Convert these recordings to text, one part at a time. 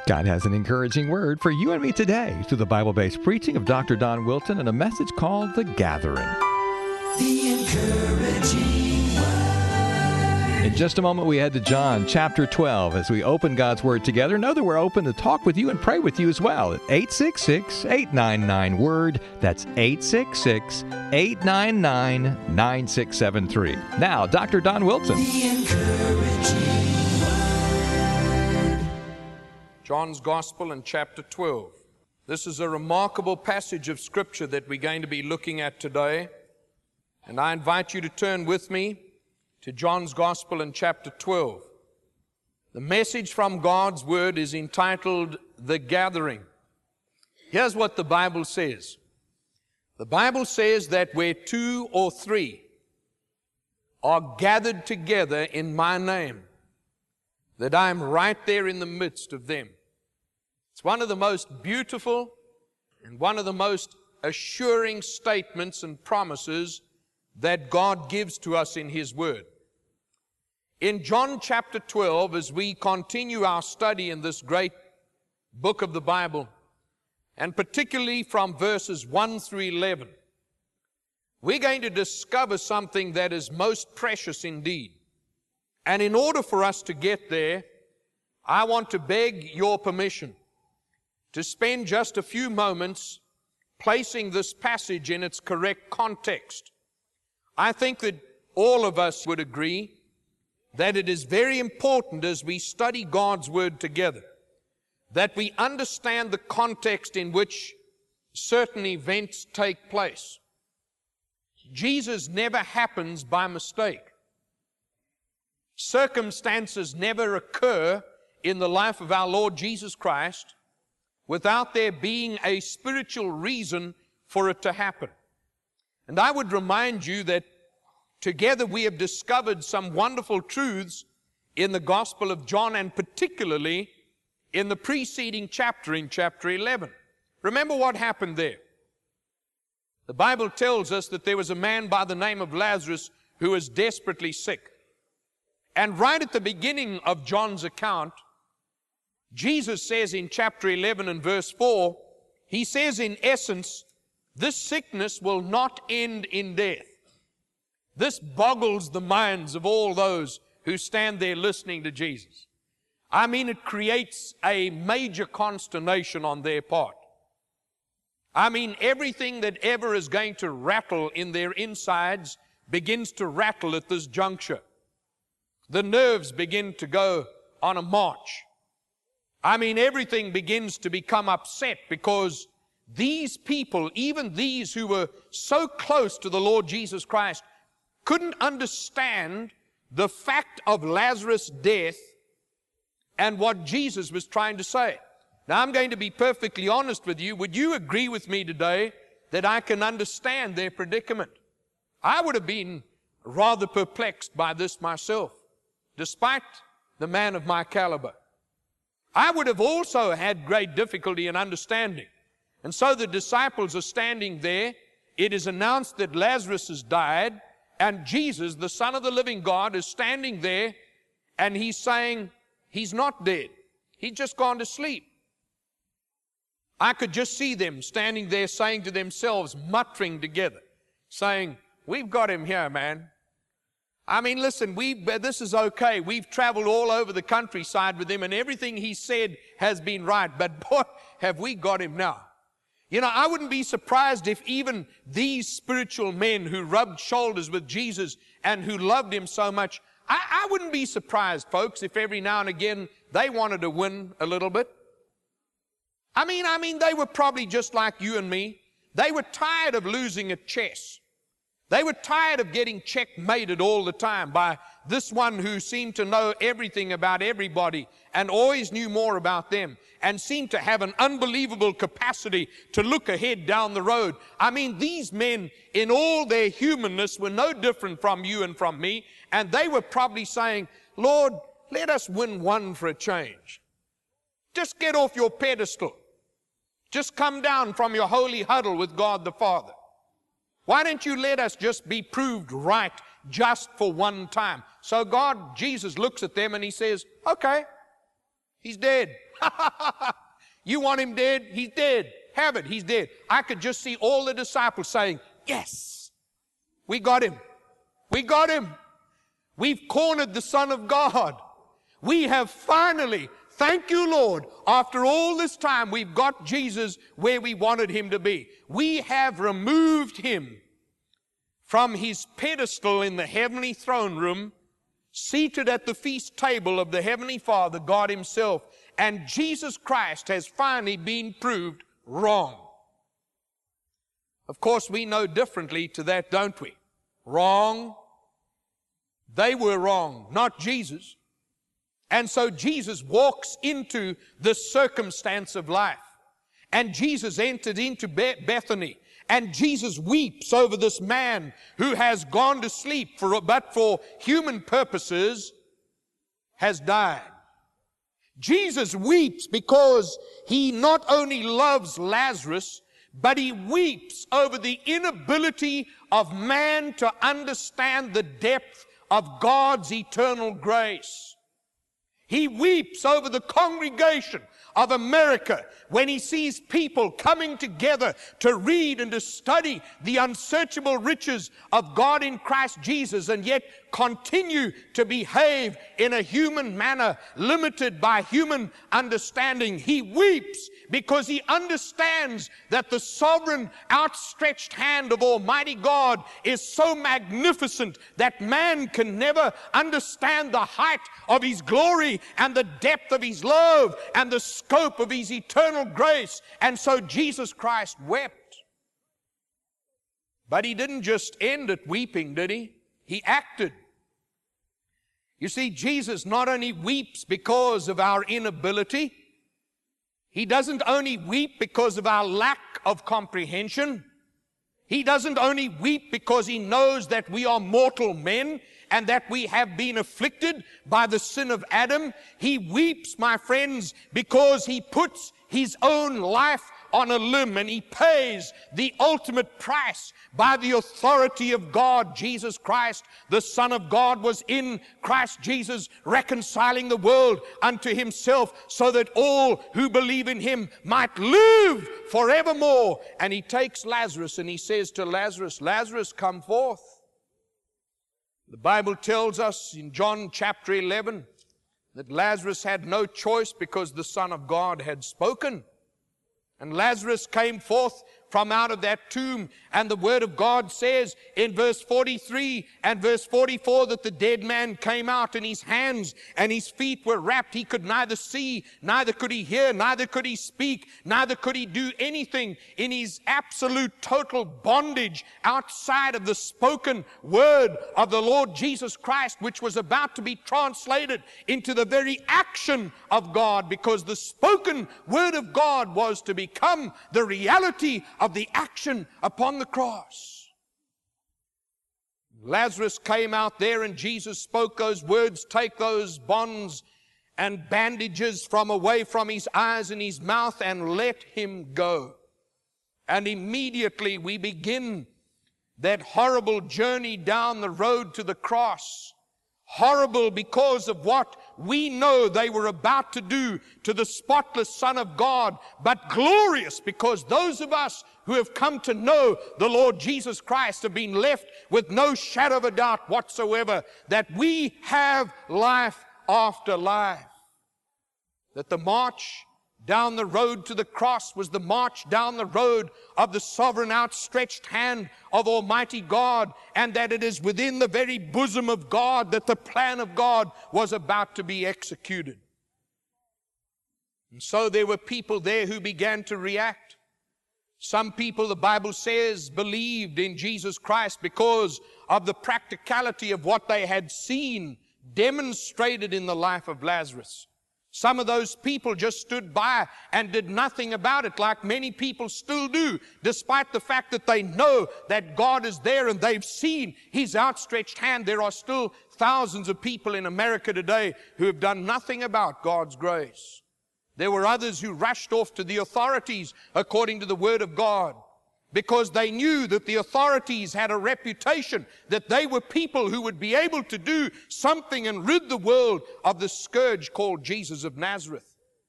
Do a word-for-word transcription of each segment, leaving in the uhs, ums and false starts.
God has an encouraging word for you and me today through the Bible-based preaching of Doctor Don Wilton and a message called The Gathering. The encouraging word. In just a moment, we head to John chapter twelve as we open God's Word together. Know that we're open to talk with you and pray with you as well at eight six six, eight nine nine, WORD. That's eight six six, eight nine nine, nine six seven three. Now, Doctor Don Wilton. The encouraging John's Gospel in chapter twelve. This is a remarkable passage of Scripture that we're going to be looking at today. And I invite you to turn with me to John's Gospel in chapter twelve. The message from God's Word is entitled, The Gathering. Here's what the Bible says. The Bible says that where two or three are gathered together in my name, that I'm right there in the midst of them. It's one of the most beautiful and one of the most assuring statements and promises that God gives to us in His Word. In John chapter twelve, as we continue our study in this great book of the Bible, and particularly from verses one through eleven, we're going to discover something that is most precious indeed. And in order for us to get there, I want to beg your permission to spend just a few moments placing this passage in its correct context. I think that all of us would agree that it is very important as we study God's Word together that we understand the context in which certain events take place. Jesus never happens by mistake. Circumstances never occur in the life of our Lord Jesus Christ without there being a spiritual reason for it to happen. And I would remind you that together we have discovered some wonderful truths in the Gospel of John, and particularly in the preceding chapter, in chapter eleven. Remember what happened there. The Bible tells us that there was a man by the name of Lazarus who was desperately sick. And right at the beginning of John's account, Jesus says in chapter eleven and verse four, He says in essence, this sickness will not end in death. This boggles the minds of all those who stand there listening to Jesus. I mean, it creates a major consternation on their part. I mean, everything that ever is going to rattle in their insides begins to rattle at this juncture. The nerves begin to go on a march. I mean, everything begins to become upset because these people, even these who were so close to the Lord Jesus Christ, couldn't understand the fact of Lazarus' death and what Jesus was trying to say. Now, I'm going to be perfectly honest with you. Would you agree with me today that I can understand their predicament? I would have been rather perplexed by this myself, despite the man of my caliber. I would have also had great difficulty in understanding. And so the disciples are standing there. It is announced that Lazarus has died, and Jesus, the Son of the living God, is standing there, and He's saying, He's not dead. He's just gone to sleep. I could just see them standing there saying to themselves, muttering together, saying, we've got him here, man. I mean, listen, we this is okay. We've traveled all over the countryside with him, and everything he said has been right. But boy, have we got him now. You know, I wouldn't be surprised if even these spiritual men who rubbed shoulders with Jesus and who loved Him so much, I, I wouldn't be surprised, folks, if every now and again they wanted to win a little bit. I mean, I mean, they were probably just like you and me. They were tired of losing at chess. They were tired of getting checkmated all the time by this one who seemed to know everything about everybody and always knew more about them and seemed to have an unbelievable capacity to look ahead down the road. I mean, these men in all their humanness were no different from you and from me, and they were probably saying, Lord, let us win one for a change. Just get off your pedestal. Just come down from your holy huddle with God the Father. Why don't you let us just be proved right just for one time? So God, Jesus looks at them and He says, okay, He's dead. You want him dead? He's dead. Have it. He's dead. I could just see all the disciples saying, yes, we got him. We got him. We've cornered the Son of God. We have finally, thank you, Lord, after all this time, we've got Jesus where we wanted him to be. We have removed him from his pedestal in the heavenly throne room, seated at the feast table of the Heavenly Father, God himself. And Jesus Christ has finally been proved wrong. Of course, we know differently to that, don't we? Wrong. They were wrong, not Jesus. And so Jesus walks into the circumstance of life. And Jesus entered into Bethany. And Jesus weeps over this man who has gone to sleep, for, but for human purposes has died. Jesus weeps because he not only loves Lazarus, but he weeps over the inability of man to understand the depth of God's eternal grace. He weeps over the congregation of America when he sees people coming together to read and to study the unsearchable riches of God in Christ Jesus, and yet continue to behave in a human manner, limited by human understanding. He weeps because he understands that the sovereign outstretched hand of Almighty God is so magnificent that man can never understand the height of his glory and the depth of his love and the scope of his eternal grace. And so Jesus Christ wept. But he didn't just end at weeping, did he? He acted. You see, Jesus not only weeps because of our inability, he doesn't only weep because of our lack of comprehension. He doesn't only weep because he knows that we are mortal men and that we have been afflicted by the sin of Adam. He weeps, my friends, because he puts his own life on a limb, and he pays the ultimate price by the authority of God. Jesus Christ, the Son of God, was in Christ Jesus, reconciling the world unto himself, so that all who believe in him might live forevermore. And he takes Lazarus and he says to Lazarus, Lazarus, come forth. The Bible tells us in John chapter eleven that Lazarus had no choice because the Son of God had spoken. And Lazarus came forth from out of that tomb, and the Word of God says in verse forty-three and verse forty-four that the dead man came out, and his hands and his feet were wrapped. He could neither see, neither could he hear, neither could he speak, neither could he do anything, in his absolute total bondage outside of the spoken word of the Lord Jesus Christ, which was about to be translated into the very action of God, because the spoken word of God was to become the reality of the action upon the cross. Lazarus came out there, and Jesus spoke those words, take those bonds and bandages from away from his eyes and his mouth, and let him go. And immediately we begin that horrible journey down the road to the cross. Horrible because of what we know they were about to do to the spotless Son of God, but glorious because those of us who have come to know the Lord Jesus Christ have been left with no shadow of a doubt whatsoever that we have life after life. That the march down the road to the cross was the march down the road of the sovereign outstretched hand of Almighty God, and that it is within the very bosom of God that the plan of God was about to be executed. And so there were people there who began to react. Some people, the Bible says, believed in Jesus Christ because of the practicality of what they had seen demonstrated in the life of Lazarus. Some of those people just stood by and did nothing about it, like many people still do, despite the fact that they know that God is there and they've seen his outstretched hand. There are still thousands of people in America today who have done nothing about God's grace. There were others who rushed off to the authorities according to the Word of God, because they knew that the authorities had a reputation, that they were people who would be able to do something and rid the world of the scourge called Jesus of Nazareth.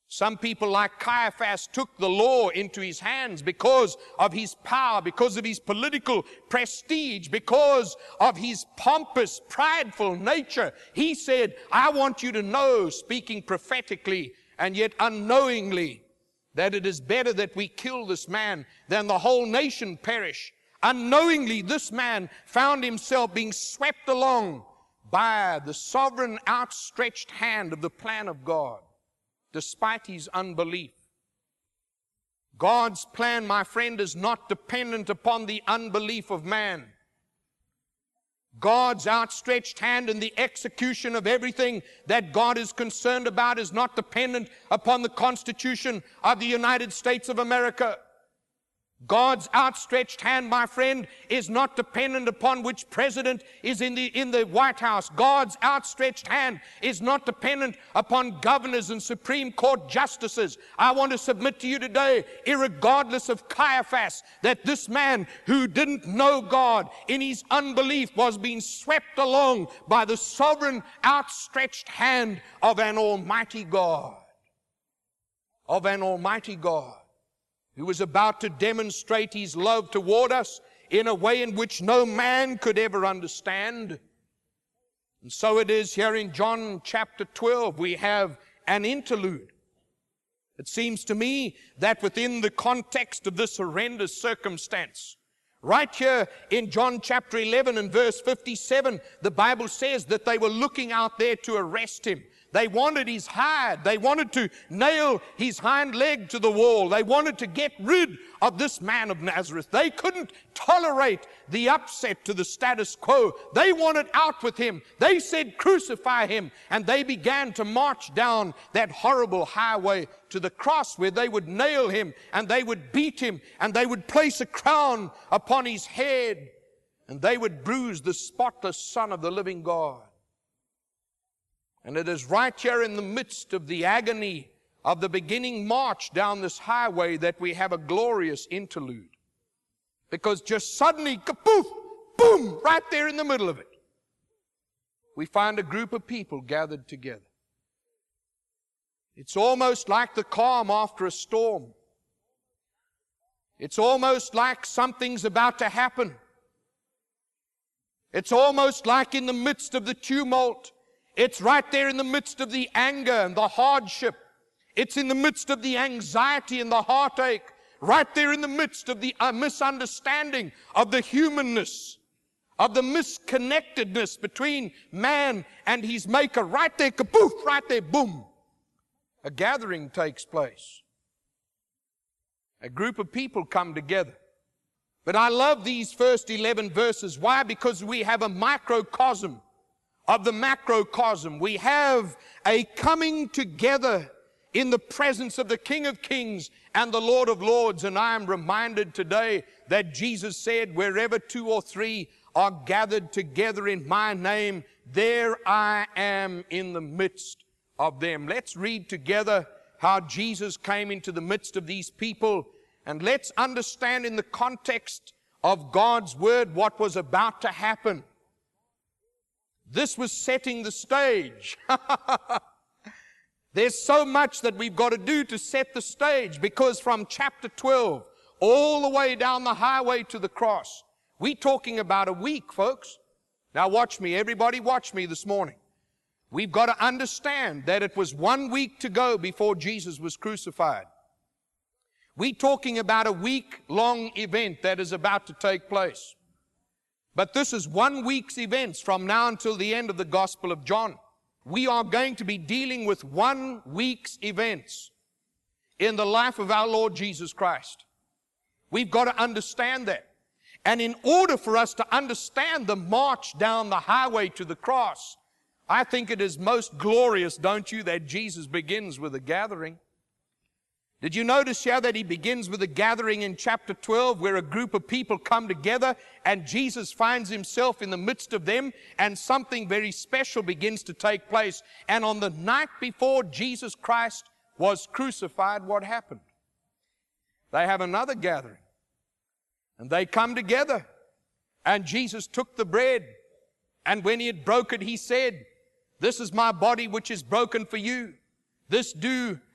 Some people like Caiaphas took the law into his hands because of his power, because of his political prestige, because of his pompous, prideful nature. He said, I want you to know, speaking prophetically and yet unknowingly, that it is better that we kill this man than the whole nation perish. Unknowingly, this man found himself being swept along by the sovereign outstretched hand of the plan of God, despite his unbelief. God's plan, my friend, is not dependent upon the unbelief of man. God's outstretched hand in the execution of everything that God is concerned about is not dependent upon the Constitution of the United States of America. God's outstretched hand, my friend, is not dependent upon which president is in the, in the White House. God's outstretched hand is not dependent upon governors and Supreme Court justices. I want to submit to you today, irregardless of Caiaphas, that this man who didn't know God in his unbelief was being swept along by the sovereign outstretched hand of an almighty God. Of an almighty God, who was about to demonstrate his love toward us in a way in which no man could ever understand. And so it is here in John chapter twelve, we have an interlude. It seems to me that within the context of this horrendous circumstance, right here in John chapter eleven and verse fifty-seven, the Bible says that they were looking out there to arrest him. They wanted his hide. They wanted to nail his hind leg to the wall. They wanted to get rid of this man of Nazareth. They couldn't tolerate the upset to the status quo. They wanted out with him. They said, crucify him. And they began to march down that horrible highway to the cross where they would nail him and they would beat him and they would place a crown upon his head and they would bruise the spotless Son of the living God. And it is right here in the midst of the agony of the beginning march down this highway that we have a glorious interlude. Because just suddenly, kapoof, boom, right there in the middle of it, we find a group of people gathered together. It's almost like the calm after a storm. It's almost like something's about to happen. It's almost like in the midst of the tumult, it's right there in the midst of the anger and the hardship. It's in the midst of the anxiety and the heartache. Right there in the midst of the uh, misunderstanding of the humanness, of the misconnectedness between man and his maker. Right there, kaboof, right there, boom. A gathering takes place. A group of people come together. But I love these first eleven verses. Why? Because we have a microcosm of the macrocosm. We have a coming together in the presence of the King of Kings and the Lord of Lords. And I am reminded today that Jesus said, wherever two or three are gathered together in my name, there I am in the midst of them. Let's read together how Jesus came into the midst of these people, and let's understand in the context of God's Word what was about to happen. This was setting the stage. There's so much that we've got to do to set the stage, because from chapter twelve all the way down the highway to the cross, we're talking about a week, folks. Now watch me, everybody watch me this morning. We've got to understand that it was one week to go before Jesus was crucified. We're talking about a week-long event that is about to take place. But this is one week's events from now until the end of the Gospel of John. We are going to be dealing with one week's events in the life of our Lord Jesus Christ. We've got to understand that. And in order for us to understand the march down the highway to the cross, I think it is most glorious, don't you, that Jesus begins with a gathering. Did you notice here that he begins with a gathering in chapter twelve where a group of people come together and Jesus finds himself in the midst of them and something very special begins to take place. And on the night before Jesus Christ was crucified, what happened? They have another gathering and they come together and Jesus took the bread, and when he had broken, he said, "This is my body which is broken for you. This do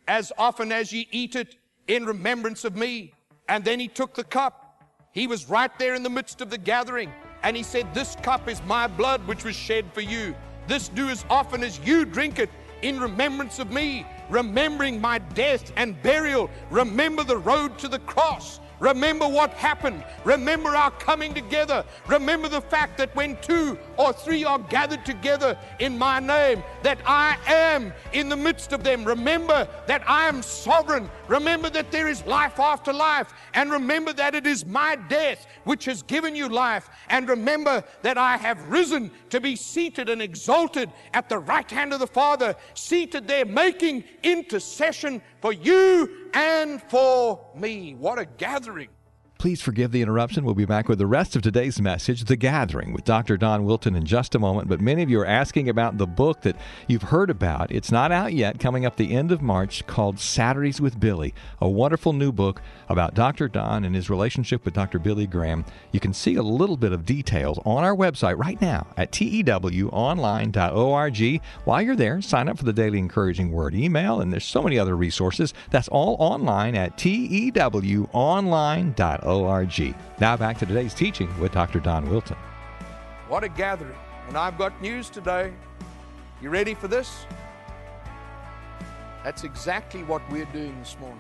as often as ye eat it in remembrance of me. And then he took the cup. He was right there in the midst of the gathering. And he said, this cup is my blood which was shed for you. This do as often as you drink it in remembrance of me. Remembering my death and burial. Remember the road to the cross. Remember what happened. Remember our coming together. Remember the fact that when two or three are gathered together in my name, that I am in the midst of them. Remember that I am sovereign. Remember that there is life after life. And remember that it is my death which has given you life. And remember that I have risen to be seated and exalted at the right hand of the Father, seated there making intercession for you and for me. What a gathering. Please forgive the interruption. We'll be back with the rest of today's message, The Gathering, with Doctor Don Wilton in just a moment. But many of you are asking about the book that you've heard about. It's not out yet, coming up the end of March, called Saturdays with Billy, a wonderful new book about Doctor Don and his relationship with Doctor Billy Graham. You can see a little bit of details on our website right now at T E W online dot org. While you're there, sign up for the Daily Encouraging Word email, and there's so many other resources. That's all online at T E W online dot org. O R G. Now back to today's teaching with Doctor Don Wilton. What a gathering. And I've got news today. You ready for this? That's exactly what we're doing this morning.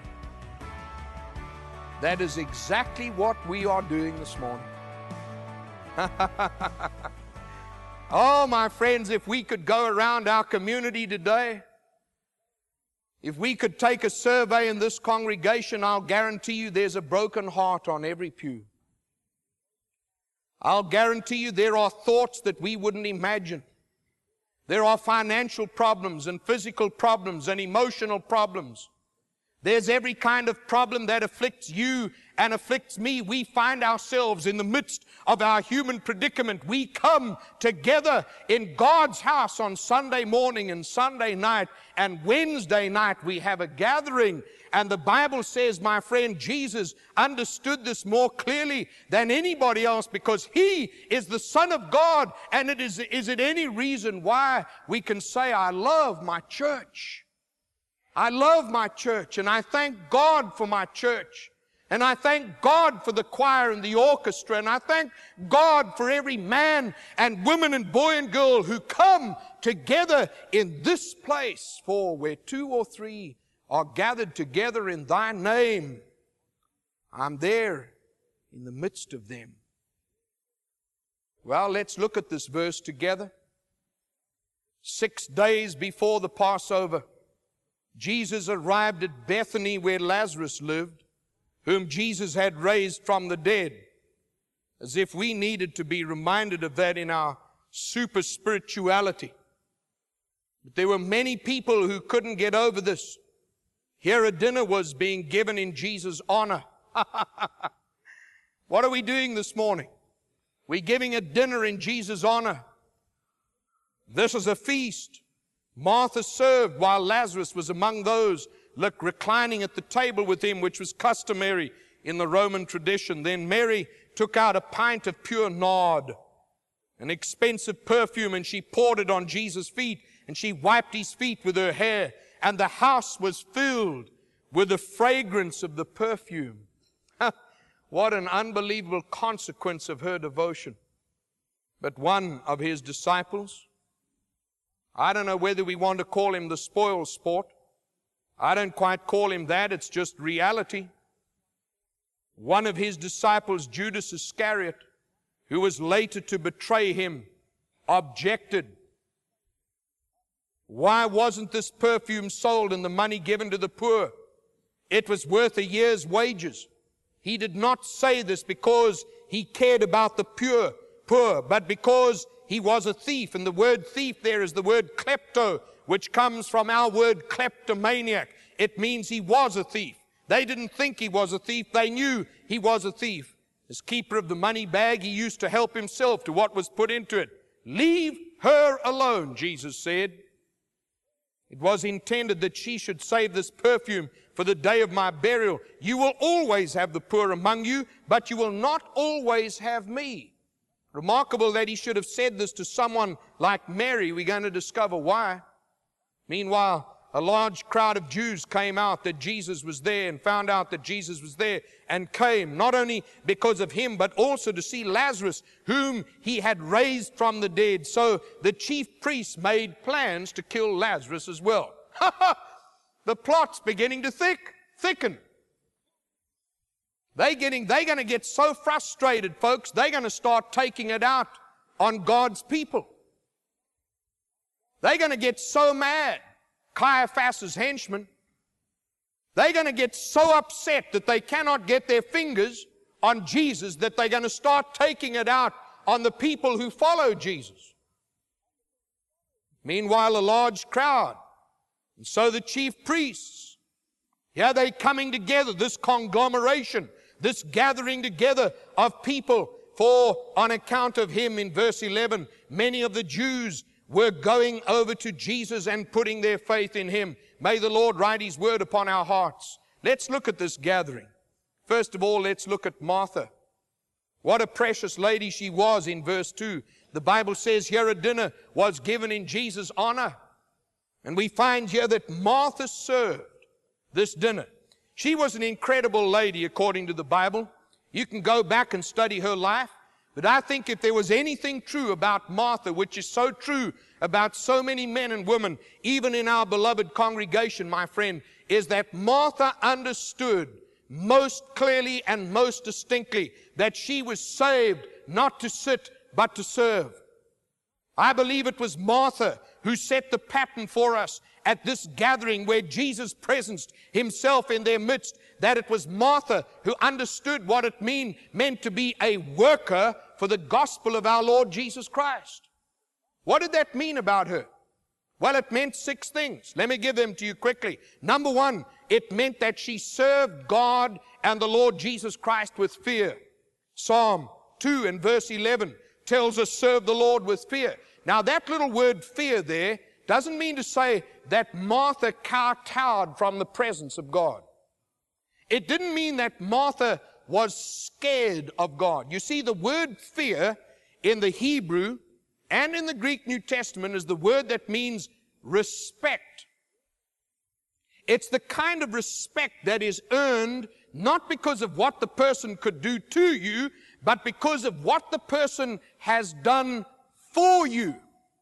That is exactly what we are doing this morning. Oh, my friends, if we could go around our community today, if we could take a survey in this congregation, I'll guarantee you there's a broken heart on every pew. I'll guarantee you there are thoughts that we wouldn't imagine. There are financial problems and physical problems and emotional problems. There's every kind of problem that afflicts you and afflicts me. We find ourselves in the midst of our human predicament. We come together in God's house on Sunday morning and Sunday night, and Wednesday night we have a gathering. And the Bible says, my friend, Jesus understood this more clearly than anybody else, because He is the Son of God. And it is, is it any reason why we can say, I love my church? I love my church, and I thank God for my church. And I thank God for the choir and the orchestra. And I thank God for every man and woman and boy and girl who come together in this place. For where two or three are gathered together in Thy name, I'm there in the midst of them. Well, let's look at this verse together. Six days before the Passover, Jesus arrived at Bethany where Lazarus lived, whom Jesus had raised from the dead. As if we needed to be reminded of that in our super spirituality. But there were many people who couldn't get over this. Here a dinner was being given in Jesus' honor. What are we doing this morning? We're giving a dinner in Jesus' honor. This is a feast. Martha served while Lazarus was among those look, reclining at the table with him, which was customary in the Roman tradition. Then Mary took out a pint of pure nard, an expensive perfume, and she poured it on Jesus' feet, and she wiped His feet with her hair, and the house was filled with the fragrance of the perfume. What an unbelievable consequence of her devotion. But one of His disciples, I don't know whether we want to call him the spoil sport. I don't quite call him that. It's just reality. One of His disciples, Judas Iscariot, who was later to betray Him, objected. Why wasn't this perfume sold and the money given to the poor? It was worth a year's wages. He did not say this because he cared about the pure, poor, but because he was a thief. And the word thief there is the word klepto, which comes from our word kleptomaniac. It means he was a thief. They didn't think he was a thief. They knew he was a thief. As keeper of the money bag, he used to help himself to what was put into it. Leave her alone, Jesus said. It was intended that she should save this perfume for the day of my burial. You will always have the poor among you, but you will not always have me. Remarkable that He should have said this to someone like Mary. We're going to discover why. Meanwhile, a large crowd of Jews came out that Jesus was there and found out that Jesus was there and came, not only because of him, but also to see Lazarus, whom he had raised from the dead. So the chief priests made plans to kill Lazarus as well. The plot's beginning to thick, thicken. They getting, they're going to get so frustrated, folks, they're going to start taking it out on God's people. They're going to get so mad. Caiaphas' henchmen, they're going to get so upset that they cannot get their fingers on Jesus that they're going to start taking it out on the people who follow Jesus. Meanwhile, a large crowd, and so the chief priests, here they're coming together, this conglomeration, this gathering together of people, for on account of him, in verse eleven, many of the Jews were going over to Jesus and putting their faith in him. May the Lord write his word upon our hearts. Let's look at this gathering. First of all, let's look at Martha. What a precious lady she was in verse two. The Bible says here a dinner was given in Jesus' honor. And we find here that Martha served this dinner. She was an incredible lady according to the Bible. You can go back and study her life. But I think if there was anything true about Martha, which is so true about so many men and women, even in our beloved congregation, my friend, is that Martha understood most clearly and most distinctly that she was saved not to sit, but to serve. I believe it was Martha who set the pattern for us at this gathering where Jesus presenced himself in their midst, that it was Martha who understood what it mean, meant to be a worker for the gospel of our Lord Jesus Christ. What did that mean about her? Well, it meant six things. Let me give them to you quickly. Number one, it meant that she served God and the Lord Jesus Christ with fear. Psalm two and verse eleven tells us, serve the Lord with fear. Now, that little word fear there doesn't mean to say that Martha kowtowed from the presence of God. It didn't mean that Martha was scared of God. You see, the word fear in the Hebrew and in the Greek New Testament is the word that means respect. It's the kind of respect that is earned not because of what the person could do to you, but because of what the person has done for you.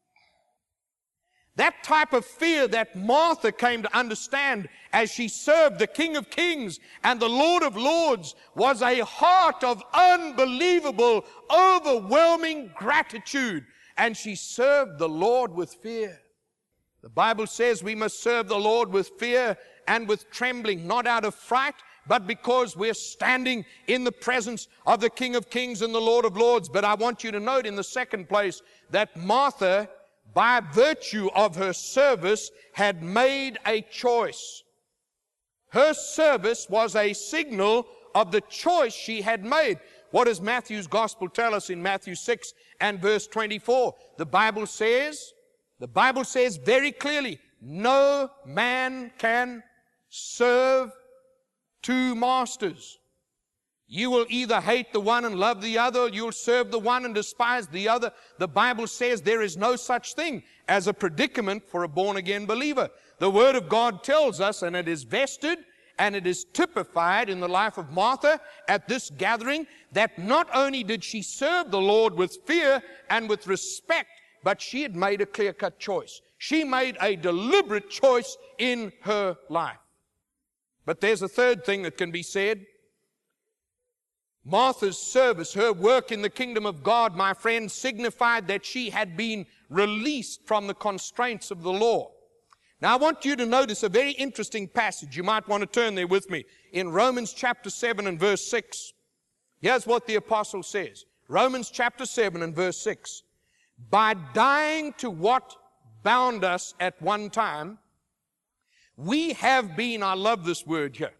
That type of fear that Martha came to understand as she served the King of Kings and the Lord of Lords was a heart of unbelievable, overwhelming gratitude. And she served the Lord with fear. The Bible says we must serve the Lord with fear and with trembling, not out of fright, but because we're standing in the presence of the King of Kings and the Lord of Lords. But I want you to note in the second place that Martha, by virtue of her service, had made a choice. Her service was a signal of the choice she had made. What does Matthew's gospel tell us in Matthew six and verse twenty-four? The Bible says, the Bible says very clearly, no man can serve two masters. You will either hate the one and love the other, or you'll serve the one and despise the other. The Bible says there is no such thing as a predicament for a born-again believer. The Word of God tells us, and it is vested and it is typified in the life of Martha at this gathering, that not only did she serve the Lord with fear and with respect, but she had made a clear-cut choice. She made a deliberate choice in her life. But there's a third thing that can be said. Martha's service, her work in the kingdom of God, my friend, signified that she had been released from the constraints of the law. Now, I want you to notice a very interesting passage. You might want to turn there with me. In Romans chapter seven and verse six. Here's what the apostle says. Romans chapter seven and verse six. By dying to what bound us at one time, we have been, I love this word here,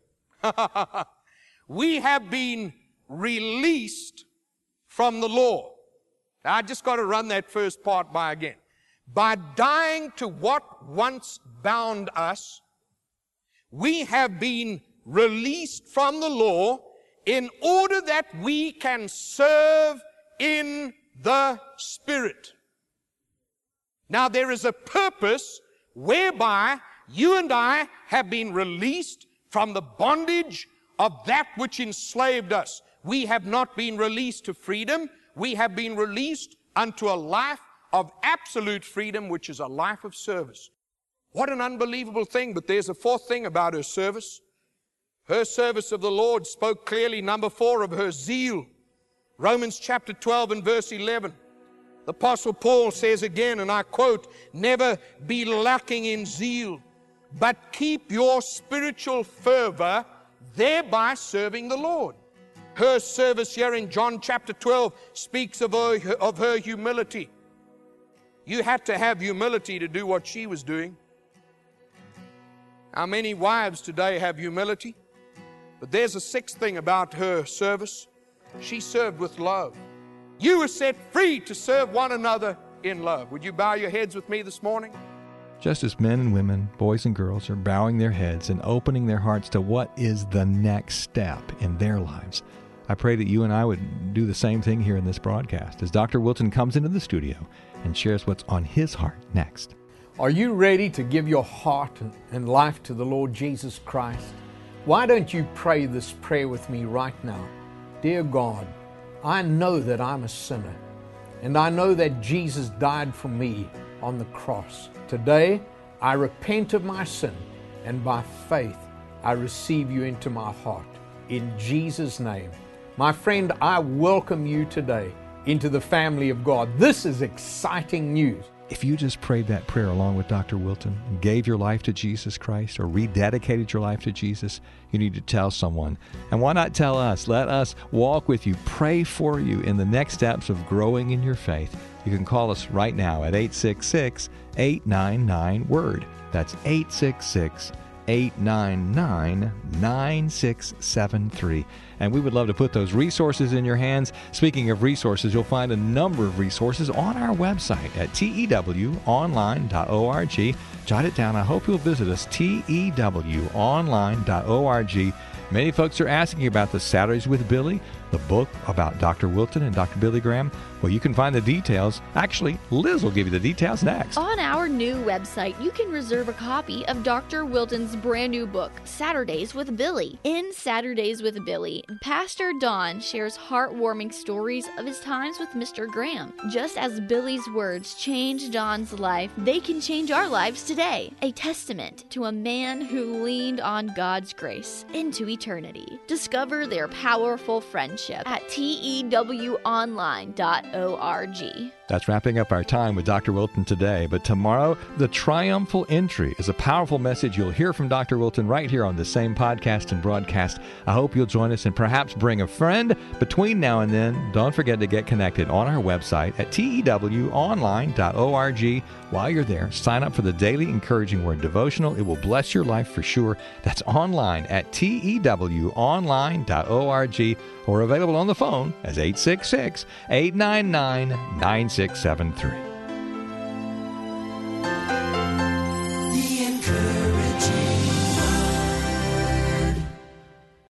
we have been released from the law. Now, I just got to run that first part by again. By dying to what once bound us, we have been released from the law in order that we can serve in the Spirit. Now, there is a purpose whereby You and I have been released from the bondage of that which enslaved us. We have not been released to freedom. We have been released unto a life of absolute freedom, which is a life of service. What an unbelievable thing. But there's a fourth thing about her service. Her service of the Lord spoke clearly, number four, of her zeal. Romans chapter twelve and verse eleven. The Apostle Paul says again, and I quote, "Never be lacking in zeal, but keep your spiritual fervor, thereby serving the Lord." Her service here in John chapter twelve speaks of her, of her humility. You had to have humility to do what she was doing. How many wives today have humility? But there's a sixth thing about her service. She served with love. You were set free to serve one another in love. Would you bow your heads with me this morning? Just as men and women, boys and girls, are bowing their heads and opening their hearts to what is the next step in their lives, I pray that you and I would do the same thing here in this broadcast as Doctor Wilton comes into the studio and shares what's on his heart next. Are you ready to give your heart and life to the Lord Jesus Christ? Why don't you pray this prayer with me right now? Dear God, I know that I'm a sinner, and I know that Jesus died for me on the cross. Today, I repent of my sin, and by faith, I receive you into my heart. In Jesus' name. My friend, I welcome you today into the family of God. This is exciting news. If you just prayed that prayer along with Doctor Wilton and gave your life to Jesus Christ or rededicated your life to Jesus, you need to tell someone. And why not tell us? Let us walk with you, pray for you in the next steps of growing in your faith. You can call us right now at eight six six, eight nine nine, WORD. That's eight six six, eight nine nine, nine six seven three. And we would love to put those resources in your hands. Speaking of resources, you'll find a number of resources on our website at T E W online dot org. Jot it down. I hope you'll visit us, T E W online dot org. Many folks are asking about the Saturdays with Billy, the book about Doctor Wilton and Doctor Billy Graham. Well, you can find the details. Actually, Liz will give you the details next. On our new website, you can reserve a copy of Doctor Wilton's brand new book, Saturdays with Billy. In Saturdays with Billy, Pastor Don shares heartwarming stories of his times with Mister Graham. Just as Billy's words changed Don's life, they can change our lives today. A testament to a man who leaned on God's grace into eternity. Discover their powerful friendship at T E W online dot org. That's wrapping up our time with Doctor Wilton today. But tomorrow, the triumphal entry is a powerful message you'll hear from Doctor Wilton right here on the same podcast and broadcast. I hope you'll join us and perhaps bring a friend. Between now and then, don't forget to get connected on our website at T E W online dot org. While you're there, sign up for the Daily Encouraging Word devotional. It will bless your life for sure. That's online at T E W online dot org or available on the phone as eight six six, eight nine nine, nine six seven three.